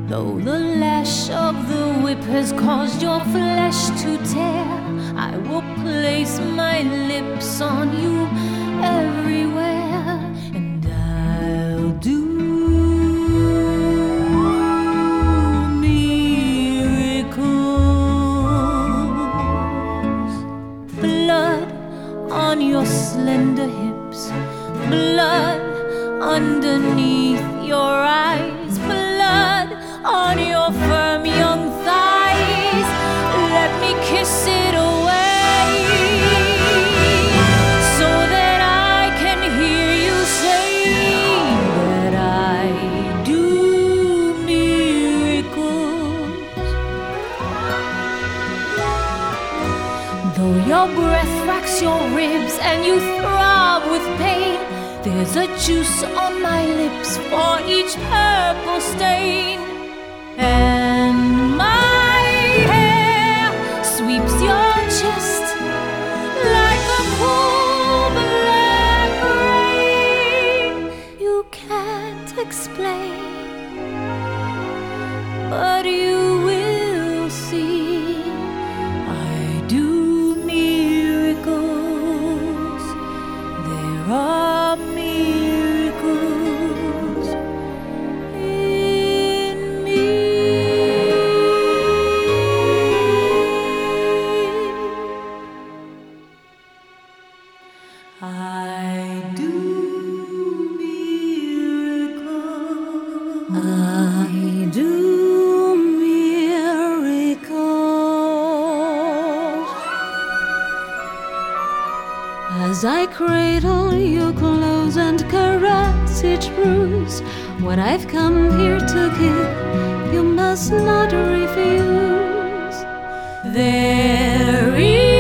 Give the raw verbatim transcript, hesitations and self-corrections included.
Though the lash of the whip has caused your flesh to tear, I will place my lips on you everywhere, and I'll do miracles. Blood on your slender hips, blood underneath your eyes, blood on your firm young thighs. Let me kiss it away, so that I can hear you say that I do miracles. Though your breath racks your ribs and you throb with pain, there's a juice on my lips for each purple stain. And my hair sweeps your chest like a cool black rain. You can't explain, but you will see. I do miracles. There are miracles in me. I do miracles. I do miracles. As I cradle your clothes and caress each bruise, what I've come here to give, you must not refuse. There is